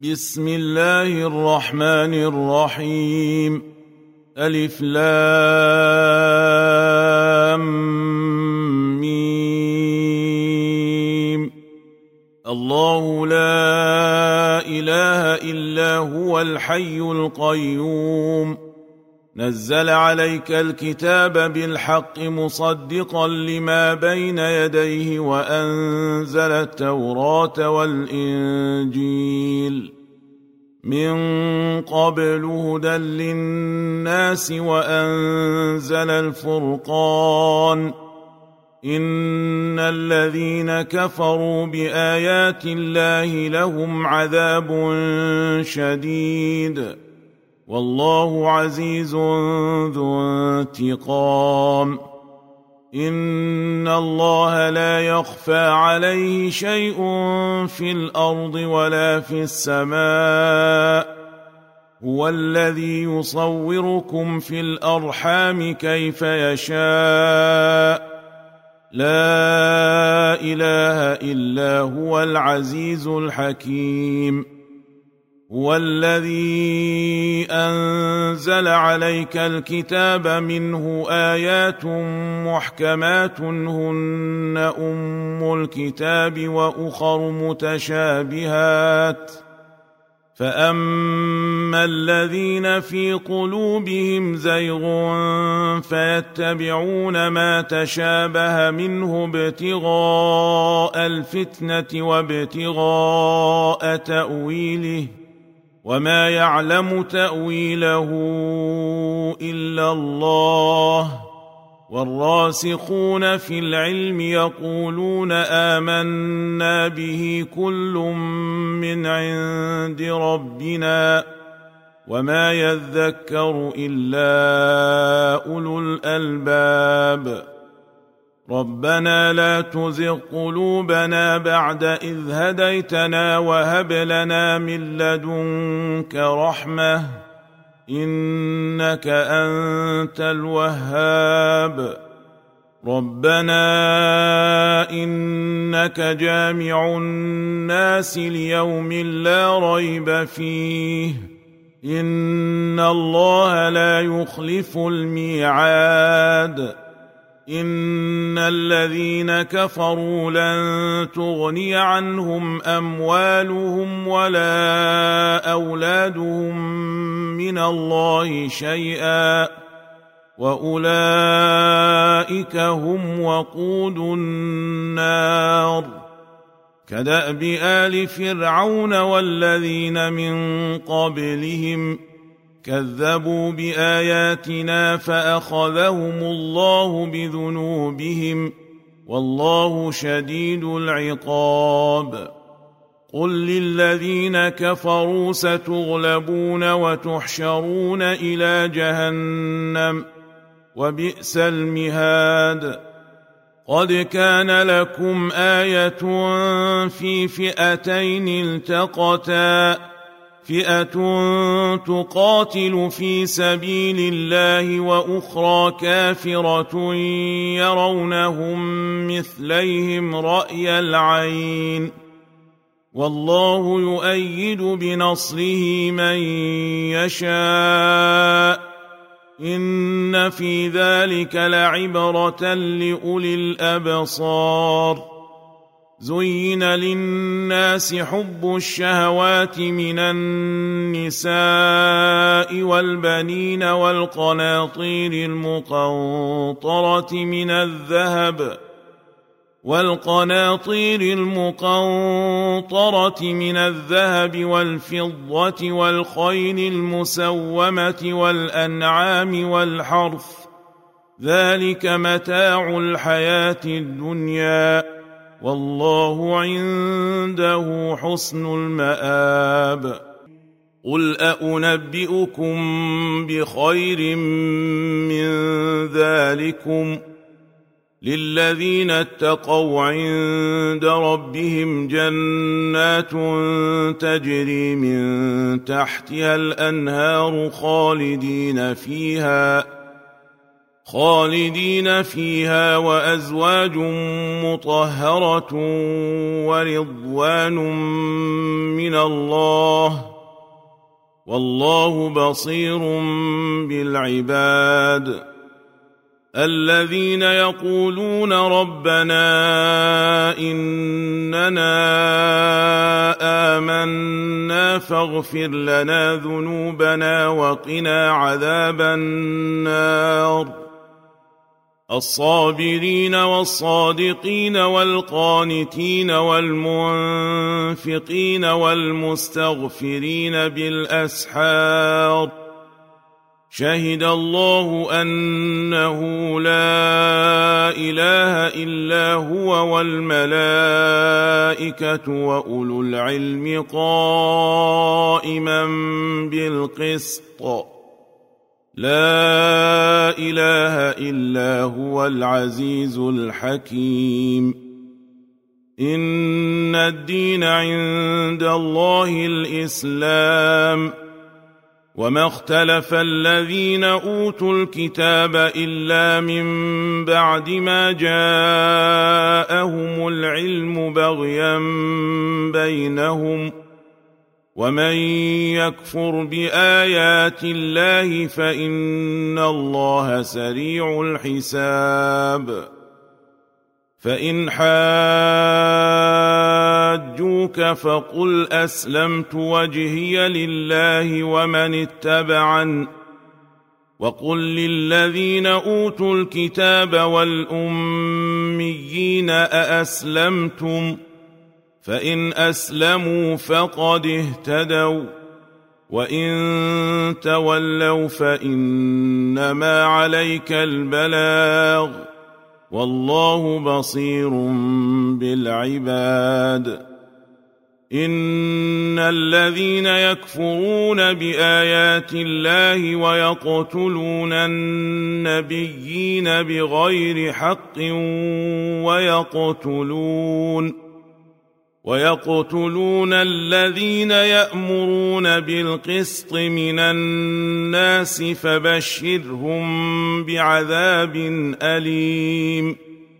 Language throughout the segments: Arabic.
بسم الله الرحمن الرحيم. ألف لام ميم. الله لا إله إلا هو الحي القيوم، نزل عليك الكتاب بالحق مصدقا لما بين يديه وأنزل التوراة والإنجيل من قبل هدى للناس وأنزل الفرقان. إن الذين كفروا بآيات الله لهم عذاب شديد، والله عزيز ذو انتقام. إن الله لا يخفى عليه شيء في الأرض ولا في السماء، هو الذي يصوركم في الأرحام كيف يشاء، لا إله إلا هو العزيز الحكيم. هو الذي أنزل عليك الكتاب منه آيات محكمات هن أم الكتاب وأخر متشابهات، فأما الذين في قلوبهم زيغ فيتبعون ما تشابه منه ابتغاء الفتنة وابتغاء تأويله، وما يعلم تأويله إلا الله، والراسخون في العلم يقولون آمنا به كل من عند ربنا، وما يذكر إلا أولو الألباب. ربنا لا تزغ قلوبنا بعد إذ هديتنا وهب لنا من لدنك رحمة إنك أنت الوهاب. ربنا إنك جامع الناس ليوم لا ريب فيه، إن الله لا يخلف الميعاد. إن الذين كفروا لن تغني عنهم أموالهم ولا أولادهم من الله شيئا، وأولئك هم وقود النار. كدأب آل فرعون والذين من قبلهم كذبوا بآياتنا فأخذهم الله بذنوبهم، والله شديد العقاب. قل للذين كفروا ستغلبون وتحشرون إلى جهنم، وبئس المهاد. قد كان لكم آية في فئتين التقتا، فئة تقاتل في سبيل الله وأخرى كافرة يرونهم مثليهم رأي العين، والله يؤيد بنصره من يشاء. إن في ذلك لعبرة لأولي الأبصار. زين للناس حب الشهوات من النساء والبنين والقناطير المقنطرة من الذهب والفضة والخيل المسومة والأنعام والحرث، ذلك متاع الحياة الدنيا، والله عنده حسن المآب. قل أنبئكم بخير من ذلكم للذين اتقوا عند ربهم جنات تجري من تحتها الأنهار خالدين فيها، خالدين فيها وأزواج مطهرة ورضوان من الله والله بصير بالعباد الذين يقولون ربنا إننا آمنا فاغفر لنا ذنوبنا وقنا عذاب النار الصابرين والصادقين والقانتين والمنفقين والمستغفرين بالأسحار شهد الله أنه لا إله إلا هو والملائكة وأولو العلم قائما بالقسط لا إله إلا هو العزيز الحكيم إن الدين عند الله الإسلام وما اختلف الذين أوتوا الكتاب إلا من بعد ما جاءهم العلم بغيا بينهم ومن يكفر بآيات الله فإن الله سريع الحساب فإن حاجوك فقل أسلمت وجهي لله ومن اتبعن وقل للذين أوتوا الكتاب والأميين أأسلمتم فإن أسلموا فقد اهتدوا وإن تولوا فإنما عليك البلاغ والله بصير بالعباد إن الذين يكفرون بآيات الله ويقتلون النبيين بغير حق ويقتلون الذين يأمرون بالقسط من الناس فبشرهم بعذاب أليم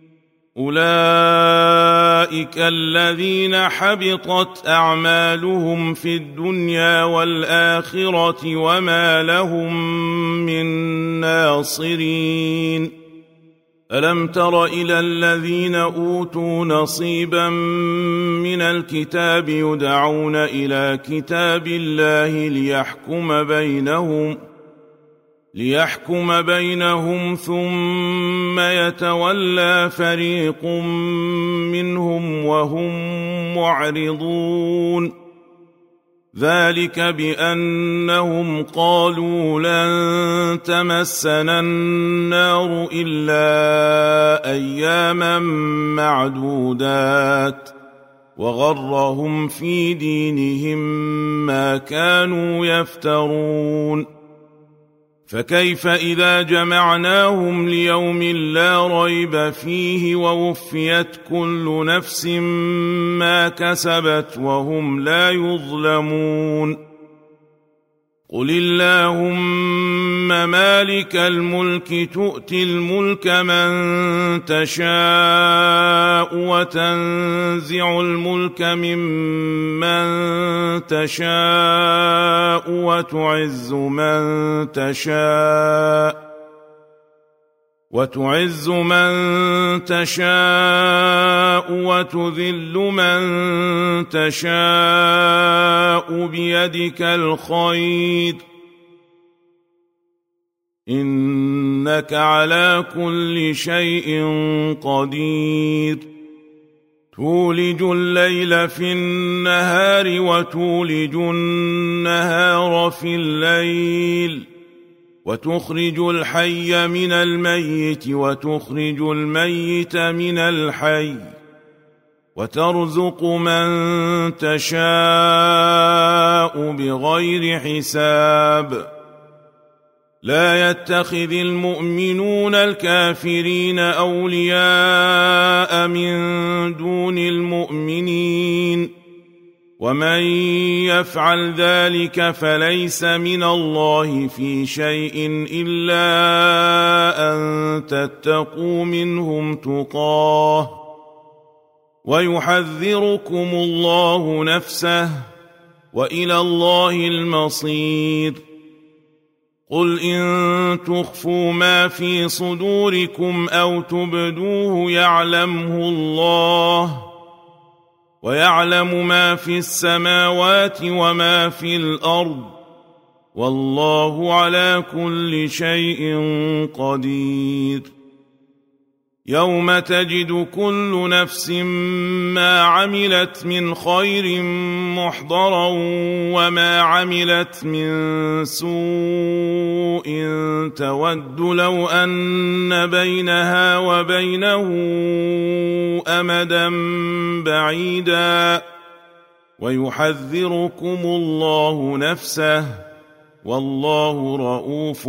أولئك الذين حبطت أعمالهم في الدنيا والآخرة وما لهم من ناصرين ألم تر إلى الذين أوتوا نصيبا من الكتاب يدعون إلى كتاب الله ليحكم بينهم ثم يتولى فريق منهم وهم معرضون ذلك بأنهم قالوا لن تمسنا النار إلا أياما معدودات وغرهم في دينهم ما كانوا يفترون فكيف إذا جمعناهم ليوم لا ريب فيه ووفيت كل نفس ما كسبت وهم لا يظلمون قل اللهم مالك الملك تؤتي الملك من تشاء وتنزع الملك ممن تشاء وتعز من تشاء وتذل من تشاء بيدك الخير إنك على كل شيء قدير تولج الليل في النهار وتولج النهار في الليل وتخرج الحي من الميت وتخرج الميت من الحي وترزق من تشاء بغير حساب لا يتخذ المؤمنون الكافرين أولياء من دون المؤمنين ومن يفعل ذلك فليس من الله في شيء إلا أن تتقوا منهم تقاه ويحذركم الله نفسه وإلى الله المصير. قل إن تخفوا ما في صدوركم أو تبدوه يعلمه الله ويعلم ما في السماوات وما في الأرض والله على كل شيء قدير. يوم تجد كل نفس ما عملت من خير محضرا وما عملت من سوء تود لو أن بينها وبينه أمدا بعيدا ويحذركم الله نفسه والله رؤوف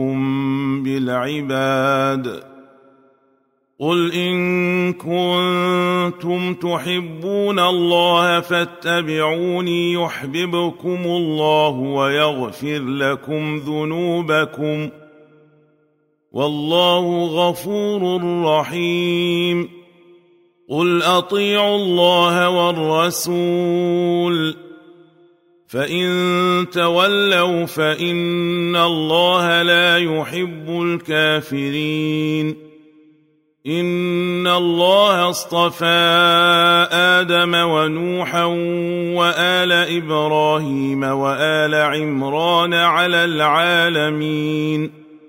بالعباد. قل إن كنتم تحبون الله فاتبعوني يحببكم الله ويغفر لكم ذنوبكم والله غفور رحيم. قل أطيعوا الله والرسول فإن تولوا فإن الله لا يحب الكافرين. إن الله اصطفى آدم ونوحا وآل إبراهيم وآل عمران على العالمين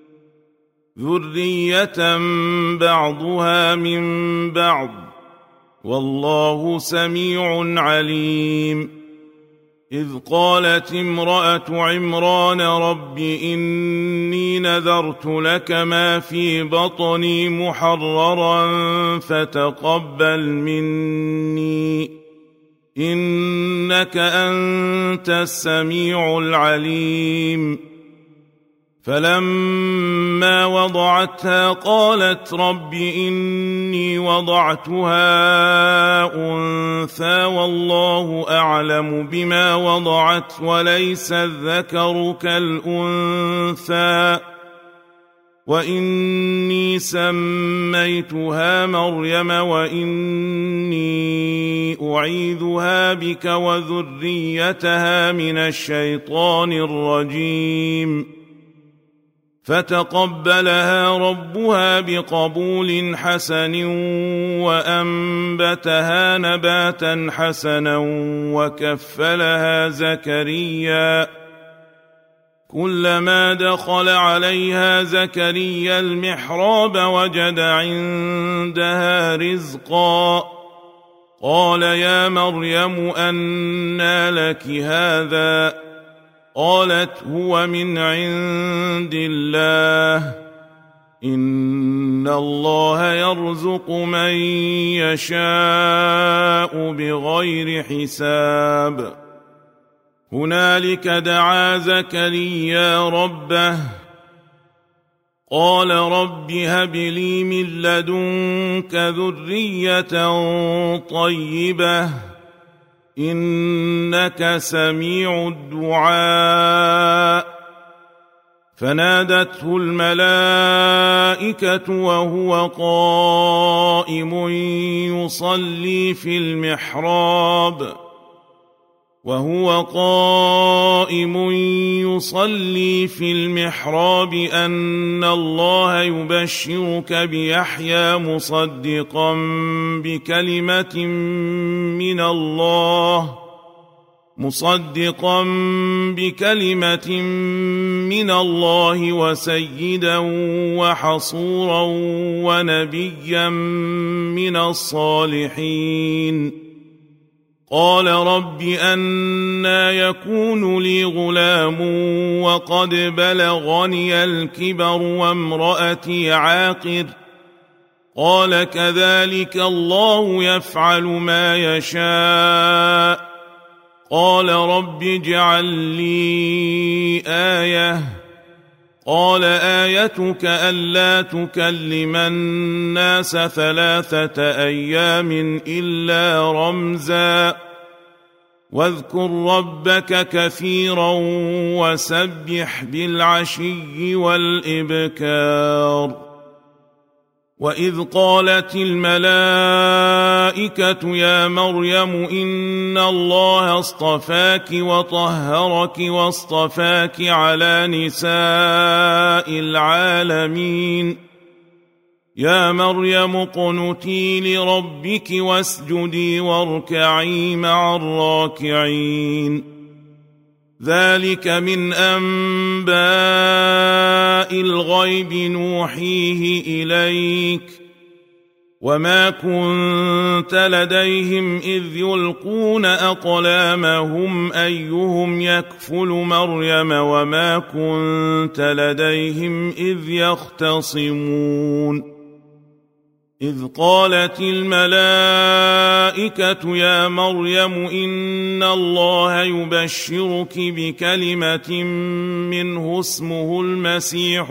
ذرية بعضها من بعض والله سميع عليم. إذ قالت امرأة عمران رب إني نذرت لك ما في بطني محررا فتقبل مني إنك أنت السميع العليم. فلما وضعتها قالت رب إني وضعتها أنثى والله أعلم بما وضعت وليس الذكر كالأنثى وإني سميتها مريم وإني أعيذها بك وذريتها من الشيطان الرجيم. فتقبلها ربها بقبول حسن وأنبتها نباتا حسنا وكفلها زكريا. كلما دخل عليها زكريا المحراب وجد عندها رزقا قال يا مريم أنى لك هذا قالت هو من عند الله إن الله يرزق من يشاء بغير حساب. هنالك دعا زكريا ربه قال رب هب لي من لدنك ذرية طيبة إنك سميع الدعاء. فنادته الملائكة وهو قائم يصلي في المحراب أن الله يبشرك بيحيى مصدقا بكلمة من الله وسيدا وحصورا ونبيا من الصالحين. قال رب أنى يكون لي غلام وقد بلغني الكبر وامرأتي عاقر قال كذلك الله يفعل ما يشاء. قال رب اجعل لي آية قال آيتك ألا تكلم الناس 3 أيام إلا رمزا واذكر ربك كثيرا وسبح بالعشي والإبكار. وإذ قالت الملائكة يا مريم إن الله اصطفاك وطهرك واصطفاك على نساء العالمين. يا مريم اقنتي لربك واسجدي واركعي مع الراكعين. ذلك من أنباء الغيب نوحيه إليك وما كنت لديهم إذ يلقون أقلامهم أيهم يكفل مريم وما كنت لديهم إذ يختصمون. إذ قالت الملائكة يا مريم إن الله يبشرك بكلمة منه اسمه المسيح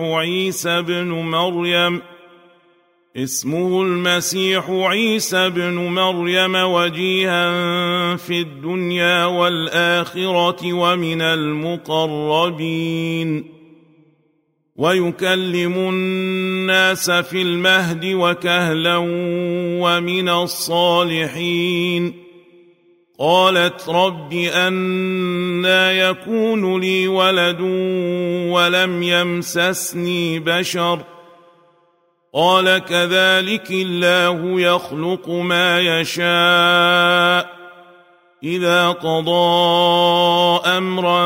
عيسى بن مريم وجيها في الدنيا والآخرة ومن المقربين ويكلم الناس في المهد وكهلا ومن الصالحين. قالت رب أنى يكون لي ولد ولم يمسسني بشر قال كذلك الله يخلق ما يشاء إذا قضى أمرا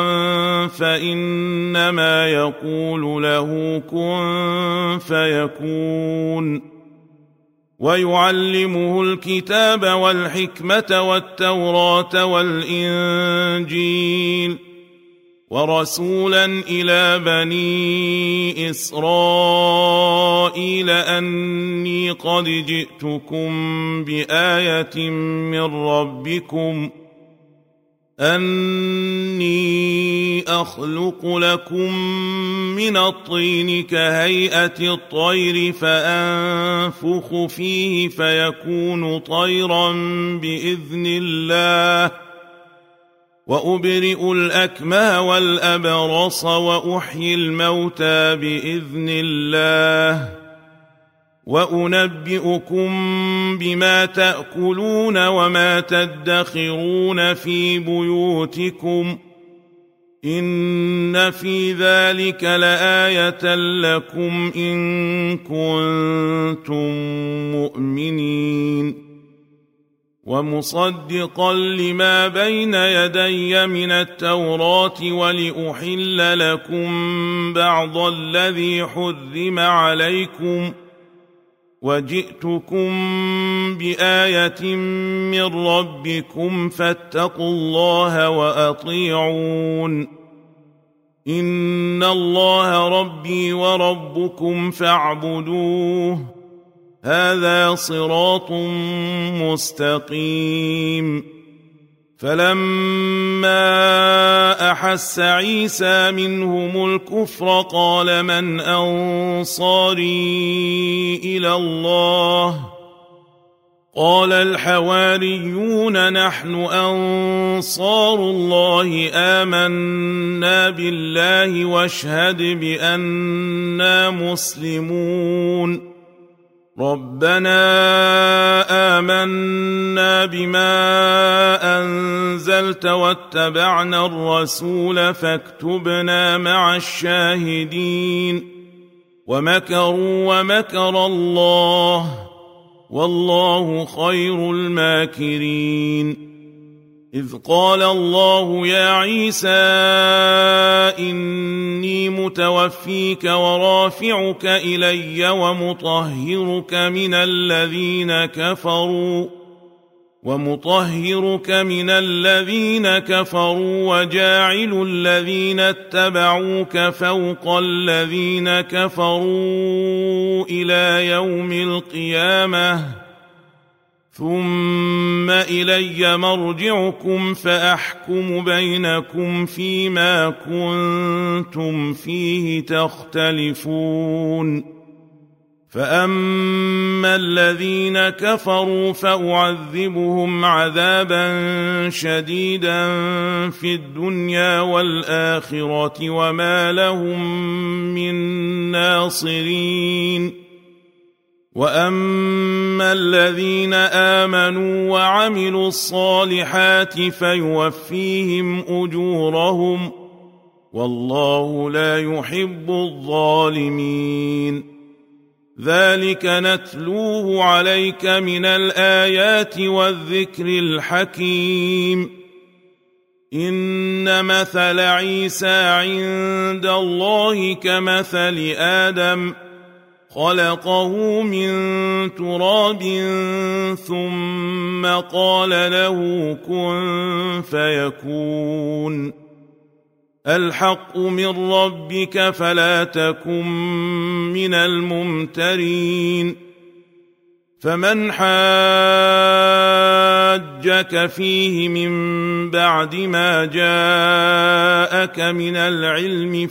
فإنما يقول له كن فيكون. ويعلمه الكتاب والحكمة والتوراة والإنجيل ورسولا إلى بني إسرائيل أني قد جئتكم بآية من ربكم أني أخلق لكم من الطين كهيئة الطير فأنفخ فيه فيكون طيرا بإذن الله وأبرئ الأكمه والأبرص وأحيي الموتى بإذن الله وأنبئكم بما تأكلون وما تدخرون في بيوتكم إن في ذلك لآية لكم إن كنتم مؤمنين. ومصدقا لما بين يدي من التوراة ولأحل لكم بعض الذي حرم عليكم وجئتكم بآية من ربكم فاتقوا الله وأطيعون. إن الله ربي وربكم فاعبدوه هذا صراط مستقيم. فلما أحس عيسى منهم الكفر قال من أنصاري إلى الله قال الحواريون نحن أنصار الله آمنا بالله واشهد بأننا مسلمون. ربنا آمنا بما أنزلت واتبعنا الرسول فاكتبنا مع الشاهدين. ومكروا ومكر الله والله خير الماكرين. إذ قال الله يا عيسى إني متوفيك ورافعك إلي ومطهرك من الذين كفروا وجاعل الذين اتبعوك فوق الذين كفروا إلى يوم القيامة ثم إلي مرجعكم فأحكم بينكم فيما كنتم فيه تختلفون. فأما الذين كفروا فأعذبهم عذابا شديدا في الدنيا والآخرة وما لهم من ناصرين. وأما الذين آمنوا وعملوا الصالحات فيوفيهم أجورهم والله لا يحب الظالمين. ذلك نتلوه عليك من الآيات والذكر الحكيم. إن مثل عيسى عند الله كمثل آدم خلقه من تراب ثم قال له كن فيكون. الحق من ربك فلا تكن من الممترين. فمن حاجك فيه من بعد ما جاءك من العلم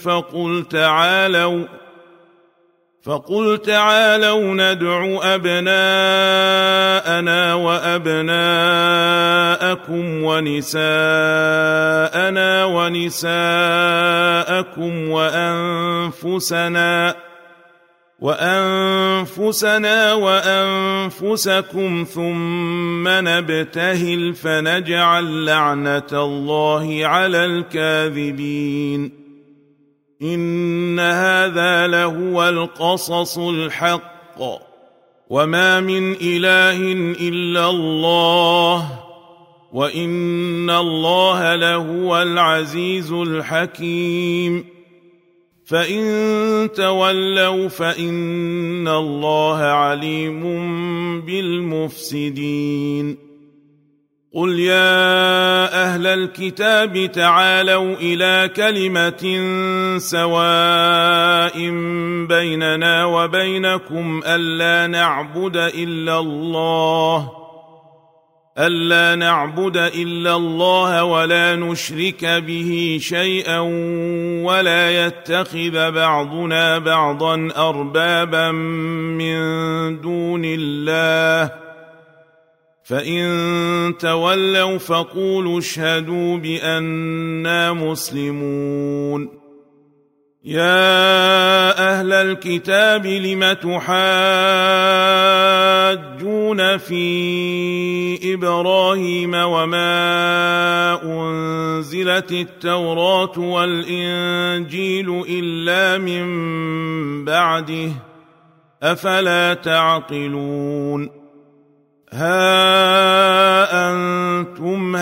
فقل تعالوا ندع أبناءنا وأبناءكم ونساءنا ونساءكم وأنفسنا وأنفسكم ثم نبتهل فنجعل لعنة الله على الكاذبين. إن هذا لهو القصص الحق وما من إله إلا الله وإن الله لهو العزيز الحكيم. فإن تولوا فإن الله عليم بالمفسدين. قل يا أهل الكتاب تعالوا إلى كلمة سواء بيننا وبينكم ألا نعبد إلا الله ولا نشرك به شيئا ولا يتخذ بعضنا بعضا أربابا من دون الله. فإن تولوا فقولوا اشهدوا بأننا مسلمون. يا أهل الكتاب لم تحاجون في إبراهيم وما أنزلت التوراة والإنجيل إلا من بعده أفلا تعقلون. ها أنتم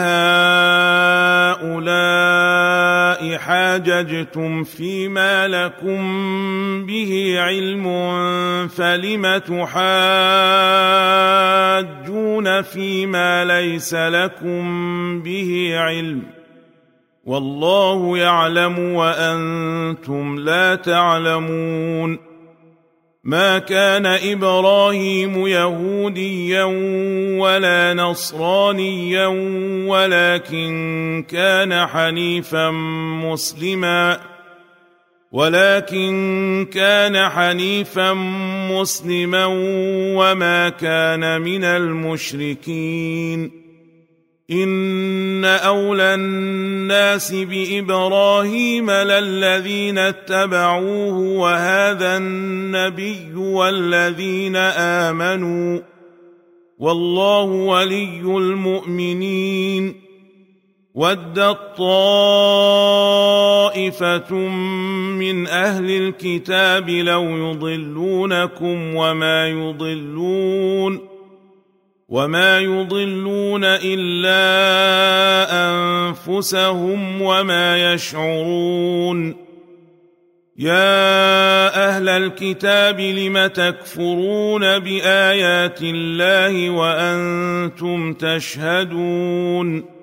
هؤلاء حاججتم فيما لكم به علم فلم تحاجون فيما ليس لكم به علم والله يعلم وأنتم لا تعلمون. ما كان إبراهيم يهوديا ولا نصرانيا ولكن كان حنيفا مسلما وما كان من المشركين. إن أولى الناس بإبراهيم للذين اتبعوه وهذا النبي والذين آمنوا والله ولي المؤمنين. ودت طائفة من أهل الكتاب لو يضلونكم وما يضلون إلا أنفسهم وما يشعرون. يا أهل الكتاب لم تكفرون بآيات الله وأنتم تشهدون.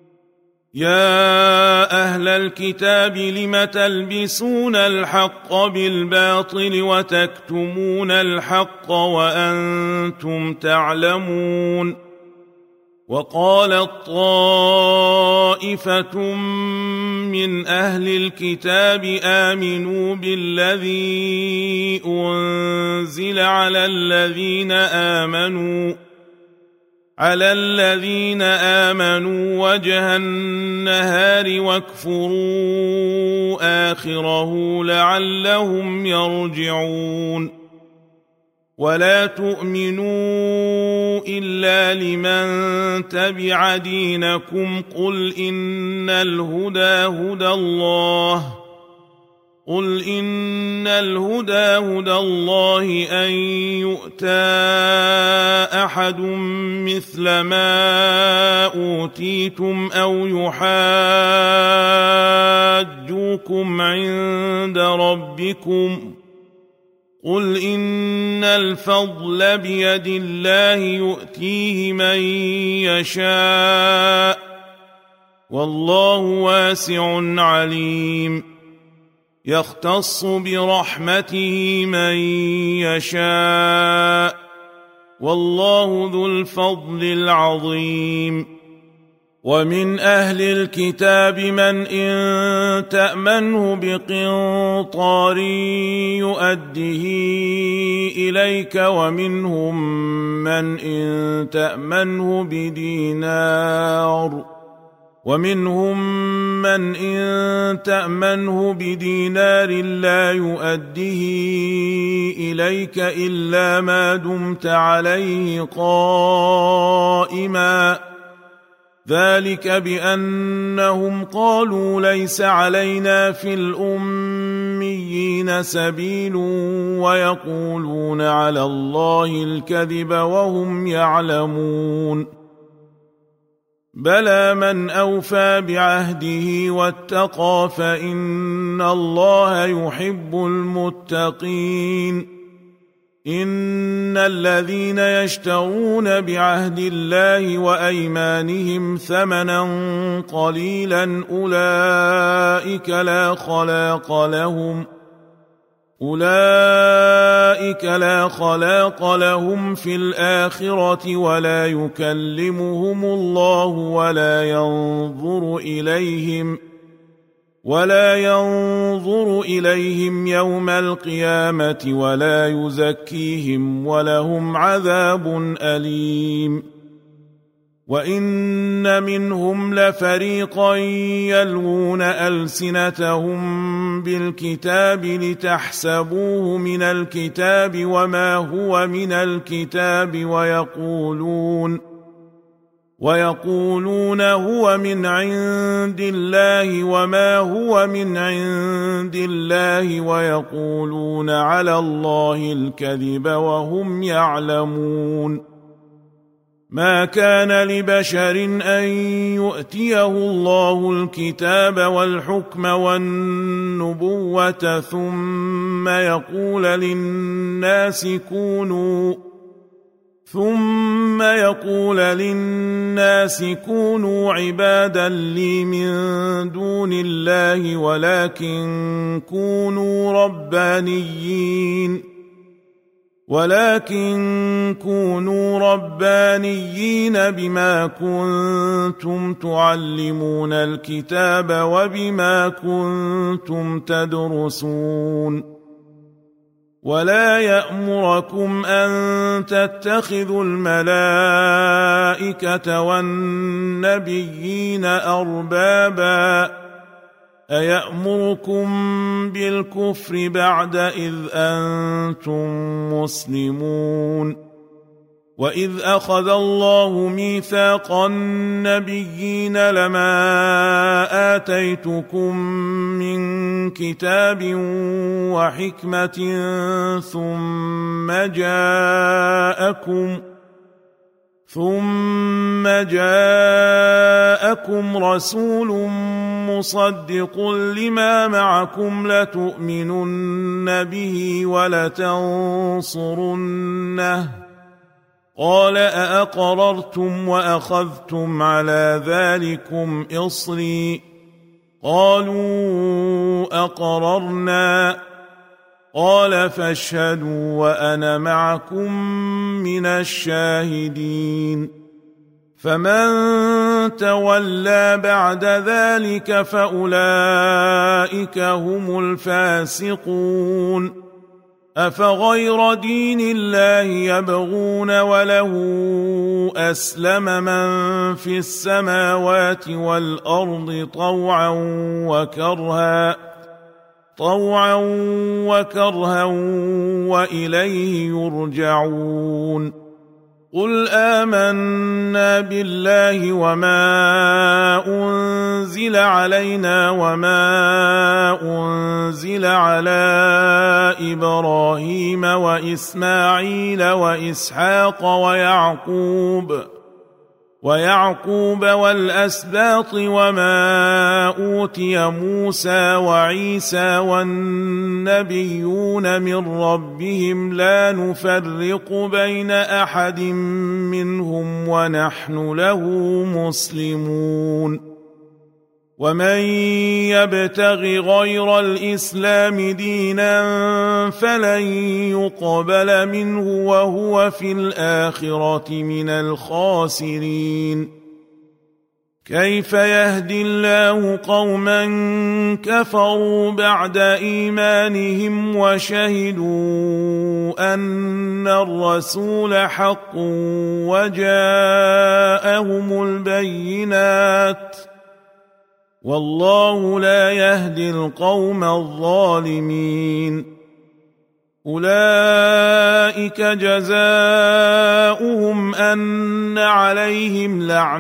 يا أهل الكتاب لم تلبسون الحق بالباطل وتكتمون الحق وأنتم تعلمون. وقالت طائفة من أهل الكتاب آمنوا بالذي أنزل على الذين آمنوا وجه النهار واكفروا آخره لعلهم يرجعون ولا تؤمنوا إلا لمن تبع دينكم قل إن الهدى هدى الله أن يؤتى أحد مثل ما أوتيتم أو يحاجوكم عند ربكم قل إن الفضل بيد الله يؤتيه من يشاء والله واسع عليم يختص برحمته من يشاء والله ذو الفضل العظيم ومن أهل الكتاب من إن تأمنه بقنطار يؤده إليك ومنهم من إن تأمنه بدينار لا يؤده إليك إلا ما دمت عليه قائما ذلك بأنهم قالوا ليس علينا في الأميين سبيل ويقولون على الله الكذب وهم يعلمون بلى من أوفى بعهده واتقى فإن الله يحب المتقين إن الذين يشترون بعهد الله وأيمانهم ثمنا قليلا أولئك لا خلاق لهم في الآخرة ولا يكلمهم الله ولا ينظر إليهم يوم القيامة ولا يزكيهم ولهم عذاب أليم وإن منهم لفريقا يلوون ألسنتهم بالكتاب لتحسبوه من الكتاب وما هو من الكتاب ويقولون هو من عند الله وما هو من عند الله ويقولون على الله الكذب وهم يعلمون ما كان لبشر أن يؤتيه الله الكتاب والحكم والنبوة ثم يقول للناس كونوا عبادا لي من دون الله ولكن كونوا ربانيين بما كنتم تعلمون الكتاب وبما كنتم تدرسون ولا يأمركم أن تتخذوا الملائكة والنبيين أربابا أيأمركم بالكفر بعد إذ أنتم مسلمون وإذ أخذ الله ميثاق النبيين لما آتيتكم من كتاب وحكمة ثم جاءكم رسول مصدق لما معكم لتؤمنن به ولتنصرنه قال أأقررتم وأخذتم على ذلكم إصري قالوا أقررنا قال فاشهدوا وأنا معكم من الشاهدين فمن تولى بعد ذلك فأولئك هم الفاسقون أفغير دين الله يبغون وله أسلم من في السماوات والأرض طوعا وكرها وإليه يرجعون قل آمنا بالله وما أنزل علينا وما أنزل على إبراهيم وإسماعيل وإسحاق ويعقوب والأسباط وما أوتي موسى وعيسى والنبيون من ربهم لا نفرق بين أحد منهم ونحن له مسلمون ومن يبتغ غير الإسلام دينا فلن يقبل منه وهو في الآخرة من الخاسرين كيف يهدي الله قوما كفروا بعد إيمانهم وشهدوا أن الرسول حق وجاءهم البينات والله لا يهدي القوم الظالمين أولئك جزاؤهم أن عليهم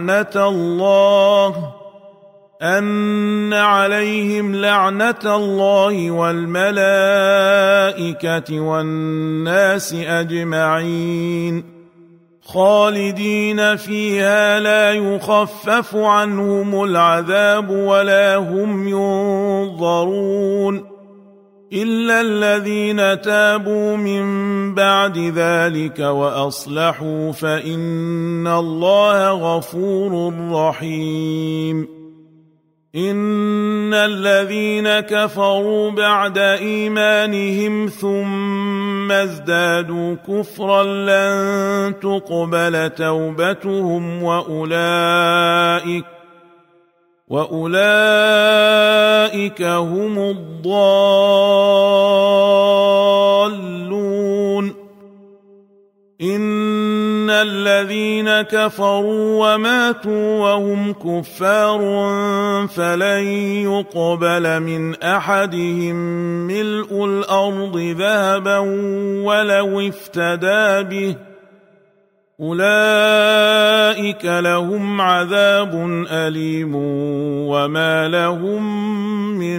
لعنة الله والملائكة والناس أجمعين خالدين فيها لا يخفف عنهم العذاب ولا هم ينظرون إلا الذين تابوا من بعد ذلك وأصلحوا فإن الله غفور رحيم إن الذين كفروا بعد إيمانهم ثم ازدادوا كفرا لن تقبل توبتهم وأولئك هم الضالون إن الذين كفروا وماتوا وهم كفار فلن يقبل من أحدهم ملء الأرض ذهبا ولو افتدى به أولئك لهم عذاب أليم وما لهم من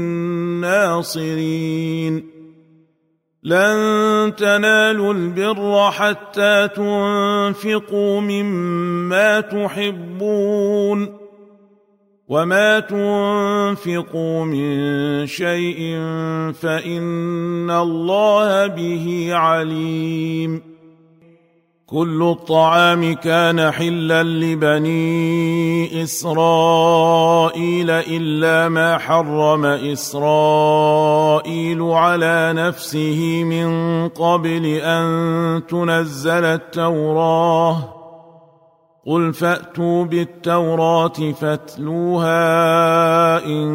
ناصرين لن تنالوا البر حتى تنفقوا مما تحبون وما تنفقوا من شيء فإن الله به عليم كل الطعام كان حلا لبني إسرائيل إلا ما حرم إسرائيل على نفسه من قبل أن تنزل التوراة قل فأتوا بالتوراة فاتلوها إن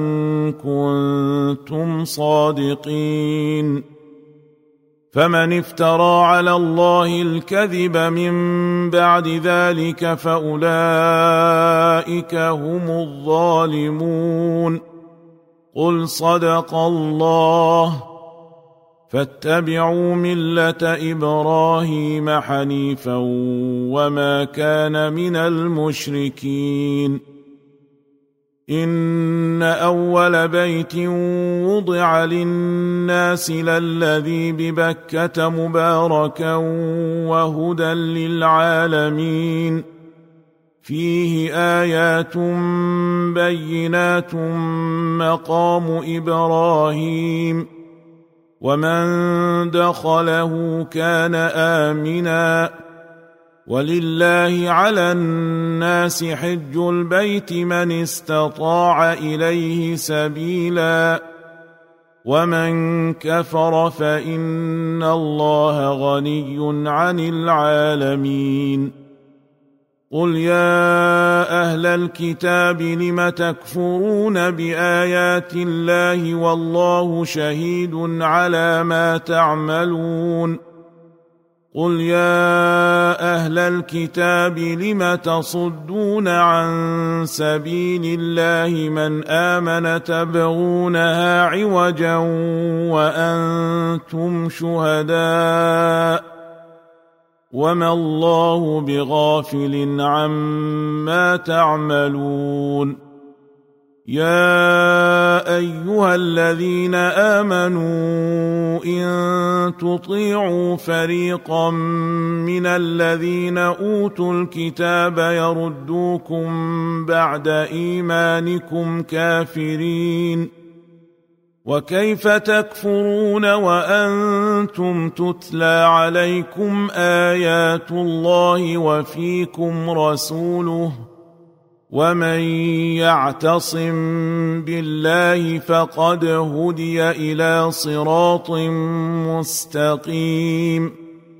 كنتم صادقين فمن افترى على الله الكذب من بعد ذلك فأولئك هم الظالمون قل صدق الله فاتبعوا ملة إبراهيم حنيفا وما كان من المشركين إن أول بيت وضع للناس للذي ببكة مباركا وهدى للعالمين فيه آيات بينات مقام إبراهيم ومن دخله كان آمنا ولله على الناس حج البيت من استطاع إليه سبيلا ومن كفر فإن الله غني عن العالمين قل يا أهل الكتاب لم تكفرون بآيات الله والله شهيد على ما تعملون قل يا أهل الكتاب لم تصدون عن سبيل الله من آمن تبغونها عوجا وأنتم شهداء وما الله بغافل عما تعملون يا أيها الذين آمنوا إن تطيعوا فريقا من الذين أوتوا الكتاب يردوكم بعد إيمانكم كافرين وكيف تكفرون وأنتم تتلى عليكم آيات الله وفيكم رسوله ومن يعتصم بالله فقد هدي إلى صراط مستقيم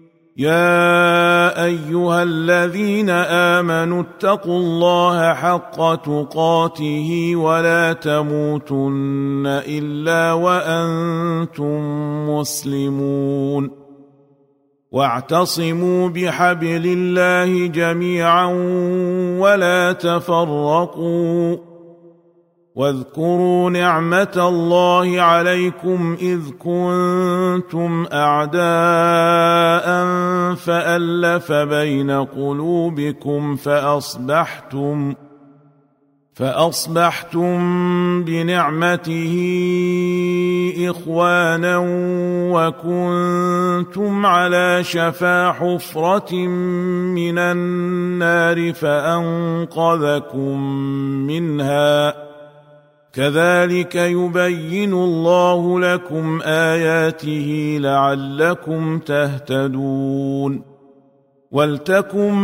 يا أيها الذين آمنوا اتقوا الله حق تقاته ولا تموتن إلا وأنتم مسلمون واعتصموا بحبل الله جميعا ولا تفرقوا واذكروا نعمة الله عليكم إذ كنتم أعداء فألف بين قلوبكم فأصبحتم بنعمته إخوانا وكنتم على شفا حفرة من النار فأنقذكم منها كذلك يبين الله لكم آياته لعلكم تهتدون ولتكن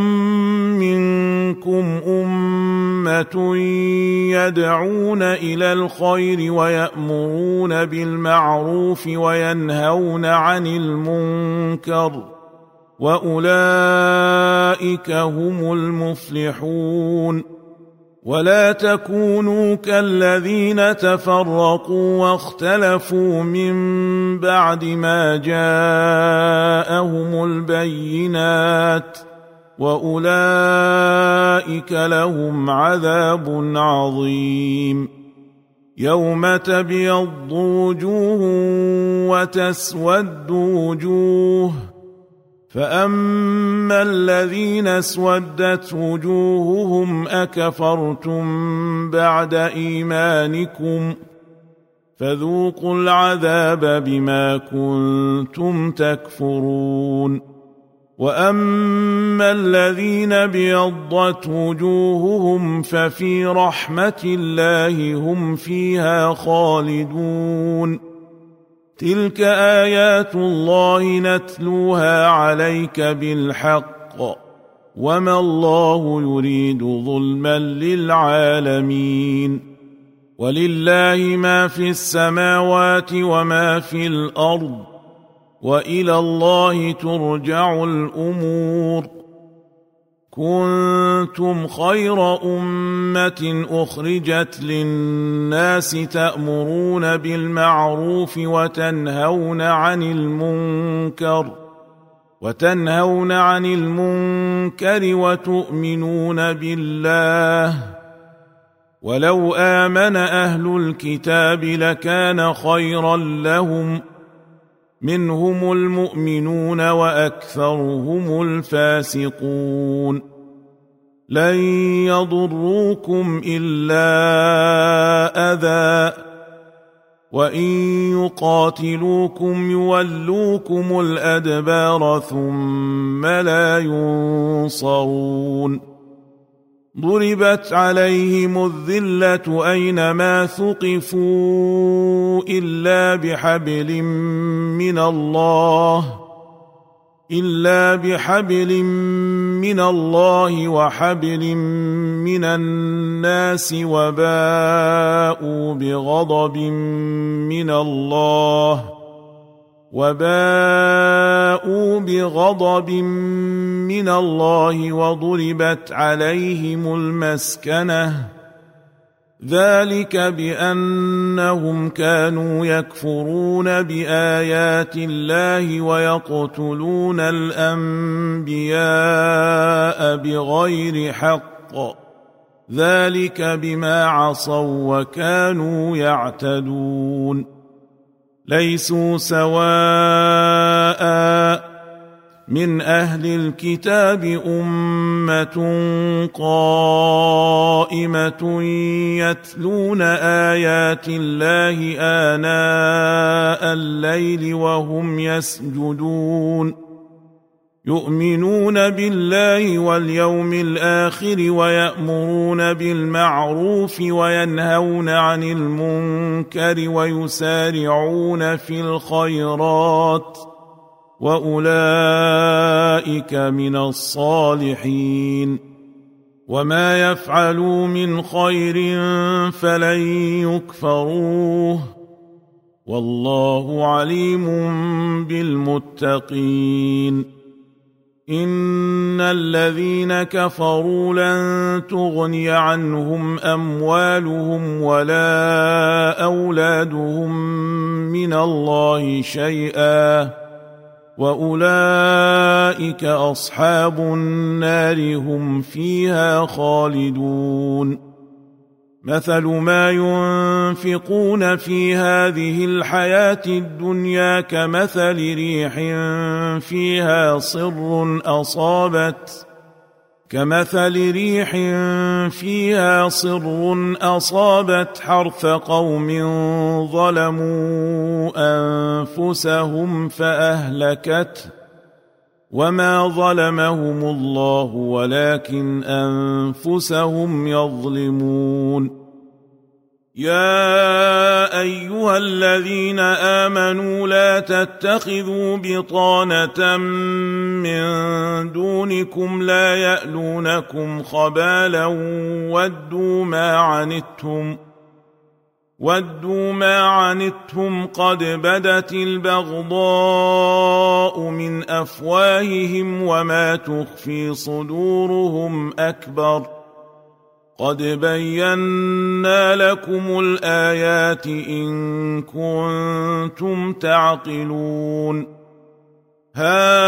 منكم أمة يدعون إلى الخير ويأمرون بالمعروف وينهون عن المنكر وأولئك هم المفلحون ولا تكونوا كالذين تفرقوا واختلفوا من بعد ما جاءهم البينات وأولئك لهم عذاب عظيم يوم تبيض وجوه وتسود وجوه فأما الذين اسودت وجوههم أكفرتم بعد إيمانكم فذوقوا العذاب بما كنتم تكفرون وأما الذين ابيضت وجوههم ففي رحمة الله هم فيها خالدون تلك آيات الله نتلوها عليك بالحق وما الله يريد ظلما للعالمين ولله ما في السماوات وما في الأرض وإلى الله ترجع الأمور كنتم خير أمة أخرجت للناس تأمرون بالمعروف وتنهون عن المنكر وتؤمنون بالله ولو آمن أهل الكتاب لكان خيرا لهم منهم المؤمنون وأكثرهم الفاسقون لن يضروكم إلا أذى وإن يقاتلوكم يولوكم الأدبار ثم لا ينصرون ضربت عليهم الذلة أينما ثقفوا إلا بحبل من الله وحبل من الناس وباءوا بغضب من الله وباءوا بغضب من الله وضربت عليهم المسكنة ذلك بأنهم كانوا يكفرون بآيات الله ويقتلون الأنبياء بغير حق ذلك بما عصوا وكانوا يعتدون ليسوا سواء من أهل الكتاب أمة قائمة يتلون آيات الله آناء الليل وهم يسجدون يؤمنون بالله واليوم الآخر ويأمرون بالمعروف وينهون عن المنكر ويسارعون في الخيرات وأولئك من الصالحين وما يفعلوا من خير فلن يكفروه والله عليم بالمتقين إن الذين كفروا لن تغني عنهم أموالهم ولا أولادهم من الله شيئا وأولئك أصحاب النار هم فيها خالدون مثل ما ينفقون في هذه الحياة الدنيا كمثل ريح فيها صر أصابت حرث قوم ظلموا أنفسهم فأهلكته وما ظلمهم الله ولكن أنفسهم يظلمون يا أيها الذين آمنوا لا تتخذوا بطانة من دونكم لا يألونكم خبالا ودوا ما عنتم قد بدت البغضاء من أفواههم وما تخفي صدورهم أكبر قد بينا لكم الآيات إن كنتم تعقلون ها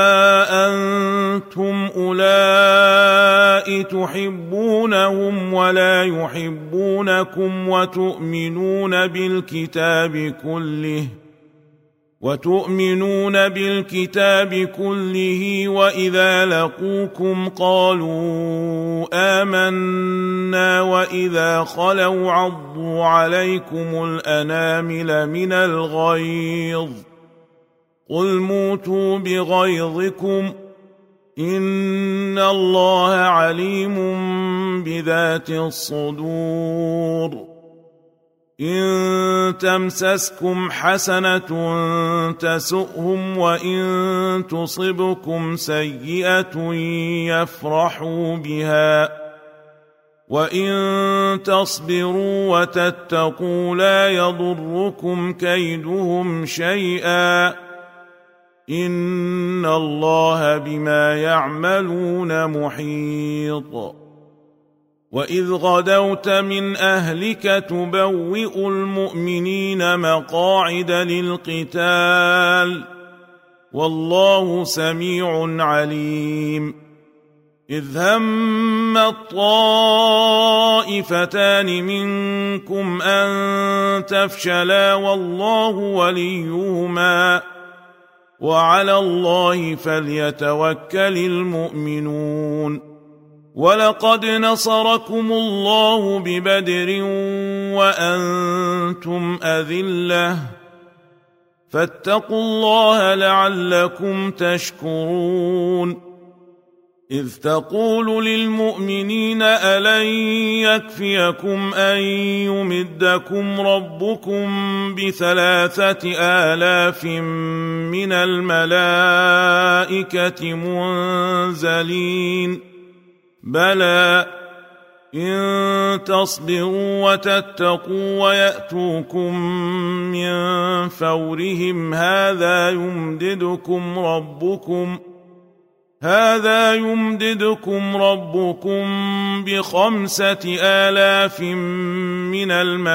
أنتم أولئك تحبونهم ولا يحبونكم وتؤمنون بالكتاب كله وإذا لقوكم قالوا آمنا وإذا خلوا عضوا عليكم الأنامل من الغيظ قل موتوا بغيظكم إن الله عليم بذات الصدور إن تمسسكم حسنة تسؤهم وإن تصبكم سيئة يفرحوا بها وإن تصبروا وتتقوا لا يضركم كيدهم شيئا إن الله بما يعملون محيط وإذ غدوت من أهلك تبوئ المؤمنين مقاعد للقتال والله سميع عليم إذ هم الطائفتان منكم أن تفشلا والله وليهما وعلى الله فليتوكل المؤمنون ولقد نصركم الله ببدر وأنتم أذلة فاتقوا الله لعلكم تشكرون إذ تقول للمؤمنين ألن يكفيكم أن يمدكم ربكم ب3,000 من الملائكة منزلين بلى إن تصبروا وتتقوا ويأتوكم من فورهم هذا يمددكم ربكم ب5,000 من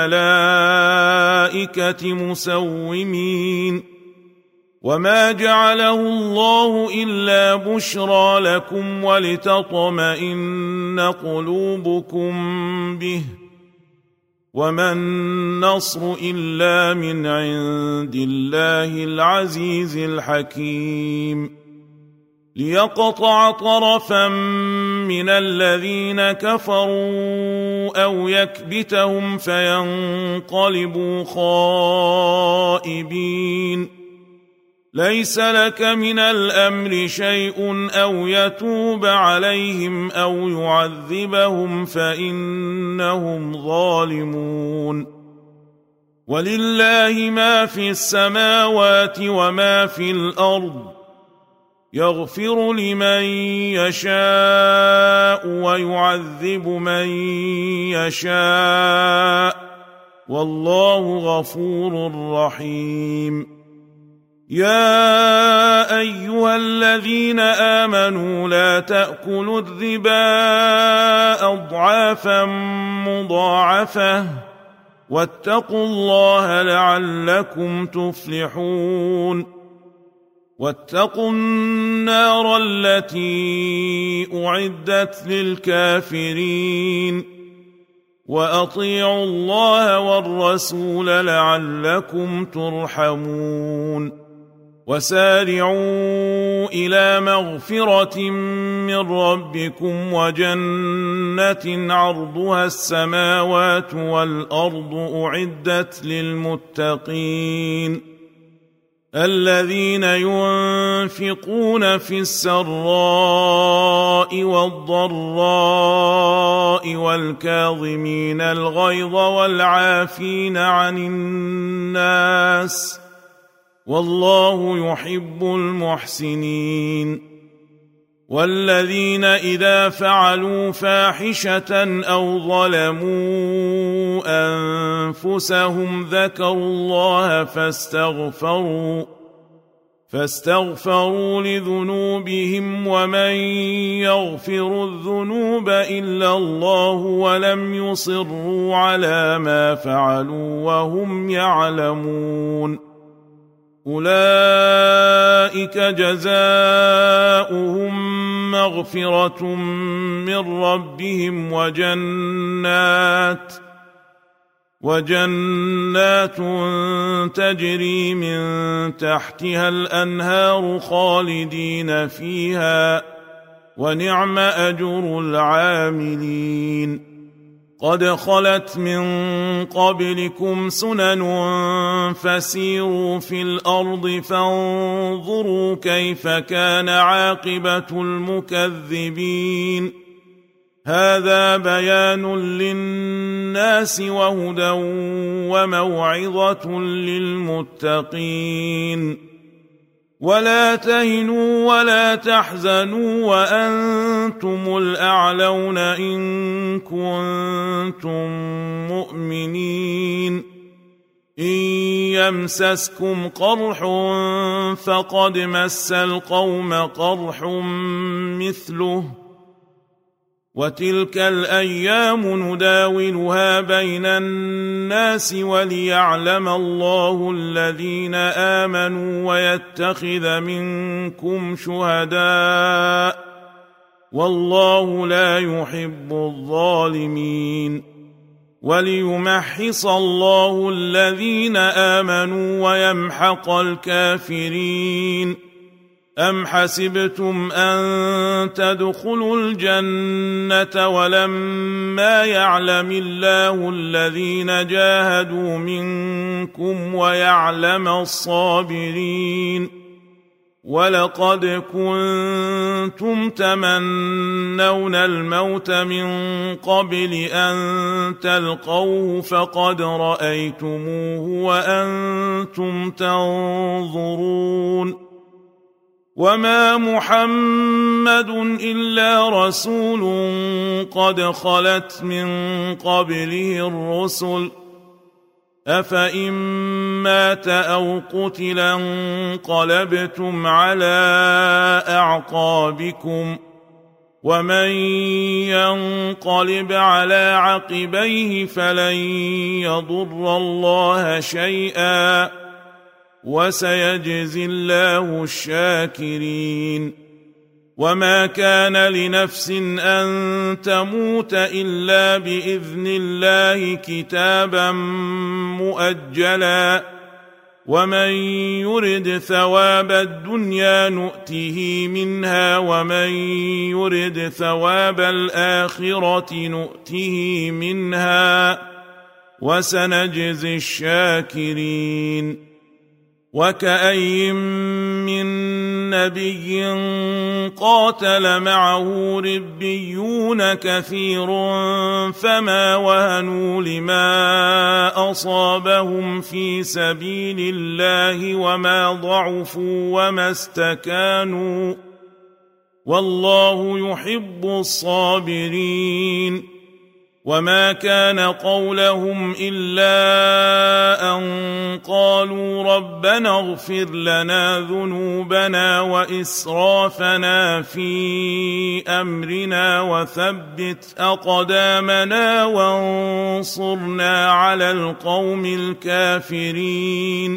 الملائكة مسومين وما جعله الله إلا بشرى لكم ولتطمئن قلوبكم به وما النصر إلا من عند الله العزيز الحكيم ليقطع طرفا من الذين كفروا أو يكبتهم فينقلبوا خائبين ليس لك من الأمر شيء أو يتوب عليهم أو يعذبهم فإنهم ظالمون ولله ما في السماوات وما في الأرض يغفر لمن يشاء ويعذب من يشاء والله غفور رحيم يا أيها الذين آمنوا لا تأكلوا الربا أضعافا مضاعفة واتقوا الله لعلكم تفلحون واتقوا النار التي أعدت للكافرين وأطيعوا الله والرسول لعلكم ترحمون وسارعوا إلى مغفرة من ربكم وجنة عرضها السماوات والأرض أعدت للمتقين الذين ينفقون في السراء والضراء والكاظمين الغيظ والعافين عن الناس والله يحب المحسنين والذين إذا فعلوا فاحشة أو ظلموا أنفسهم ذكروا الله فاستغفروا لذنوبهم ومن يغفر الذنوب إلا الله ولم يصروا على ما فعلوا وهم يعلمون أولئك جزاؤهم مغفرة من ربهم وجنات تجري من تحتها الأنهار خالدين فيها ونعم أجر العاملين قد خلت من قبلكم سنن فسيروا في الأرض فانظروا كيف كان عاقبة المكذبين هذا بيان للناس وهدى وموعظة للمتقين ولا تهنوا ولا تحزنوا وأنتم الأعلون إن كنتم مؤمنين إن يمسسكم قرح فقد مس القوم قرح مثله وتلك الأيام نداولها بين الناس وليعلم الله الذين آمنوا ويتخذ منكم شهداء والله لا يحب الظالمين وليمحص الله الذين آمنوا ويمحق الكافرين أم حسبتم أن تدخلوا الجنة ولما يعلم الله الذين جاهدوا منكم ويعلم الصابرين ولقد كنتم تمنون الموت من قبل أن تلقوه فقد رأيتموه وأنتم تنظرون وما محمد إلا رسول قد خلت من قبله الرسل أفإن مات أو قتلا انقلبتم على أعقابكم ومن ينقلب على عقبيه فلن يضر الله شيئا وسيجزي الله الشاكرين وما كان لنفس أن تموت إلا بإذن الله كتابا مؤجلا ومن يرد ثواب الدنيا نؤته منها ومن يرد ثواب الآخرة نؤته منها وسنجزي الشاكرين وكأي من نبي قاتل معه ربيون كثير فما وهنوا لما أصابهم في سبيل الله وما ضعفوا وما استكانوا والله يحب الصابرين وما كان قولهم إلا أن قالوا ربنا اغفر لنا ذنوبنا وإسرافنا في أمرنا وثبت أقدامنا وانصرنا على القوم الكافرين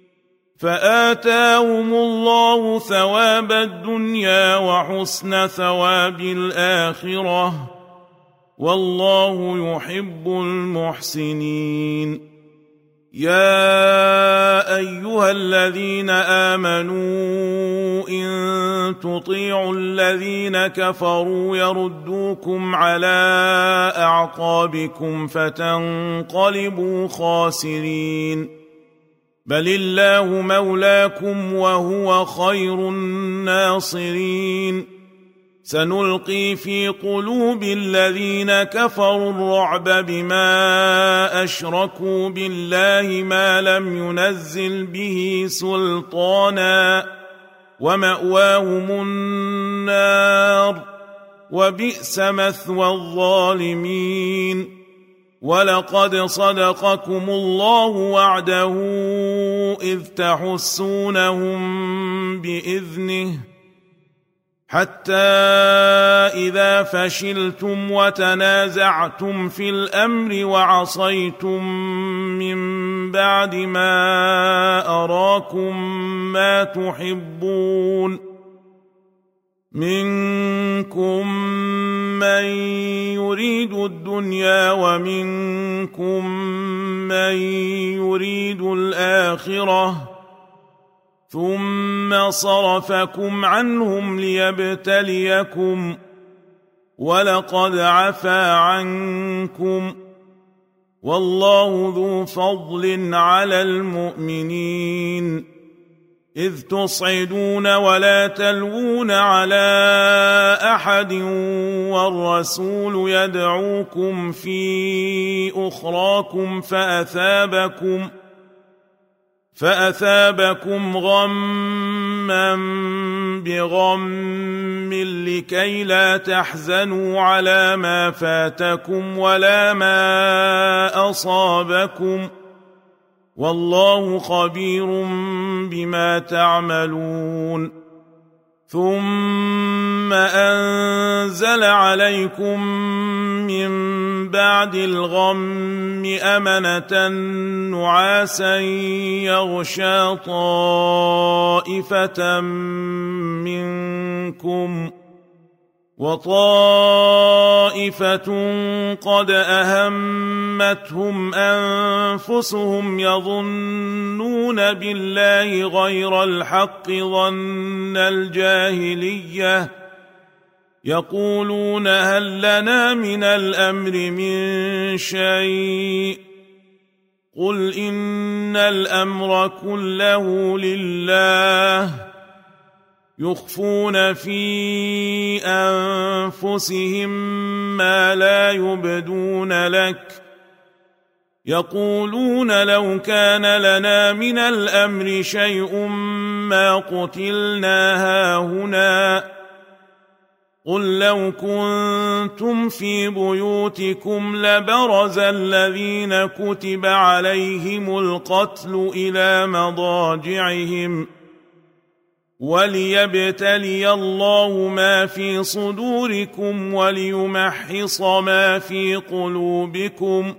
فآتاهم الله ثواب الدنيا وحسن ثواب الآخرة والله يحب المحسنين يا أيها الذين آمنوا إن تطيعوا الذين كفروا يردوكم على أعقابكم فتنقلبوا خاسرين بل الله مولاكم وهو خير الناصرين سنلقي في قلوب الذين كفروا الرعب بما أشركوا بالله ما لم ينزل به سلطانا ومأواهم النار وبئس مثوى الظالمين ولقد صدقكم الله وعده إذ تحسونهم بإذنه حتى إذا فشلتم وتنازعتم في الأمر وعصيتم من بعد ما أراكم ما تحبون منكم من يريد الدنيا ومنكم من يريد الآخرة ثم صرفكم عنهم ليبتليكم ولقد عفا عنكم والله ذو فضل على المؤمنين إذ تصعدون ولا تلوون على أحد والرسول يدعوكم في أخراكم فأثابكم غما بغم لكي لا تحزنوا على ما فاتكم ولا ما أصابكم والله خبير بما تعملون ثم أنزل عليكم من بعد الغم أمنة نعاسا يغشى طائفة منكم وطائفة قد أهمتهم أنفسهم يظنون بالله غير الحق ظن الجاهلية يقولون هل لنا من الأمر من شيء قل إن الأمر كله لله يخفون في أنفسهم ما لا يبدون لك يقولون لو كان لنا من الأمر شيء ما قتلنا هاهنا قل لو كنتم في بيوتكم لبرز الذين كتب عليهم القتل إلى مضاجعهم وليبتلي الله ما في صدوركم وليمحص ما في قلوبكم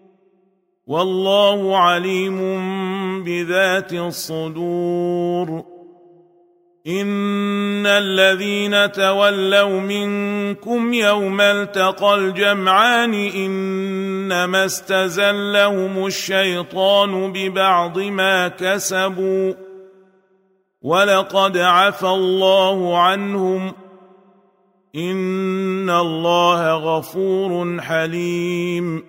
والله عليم بذات الصدور إن الذين تولوا منكم يوم التقى الجمعان إنما استزلهم الشيطان ببعض ما كسبوا ولقد عفى الله عنهم إن الله غفور حليم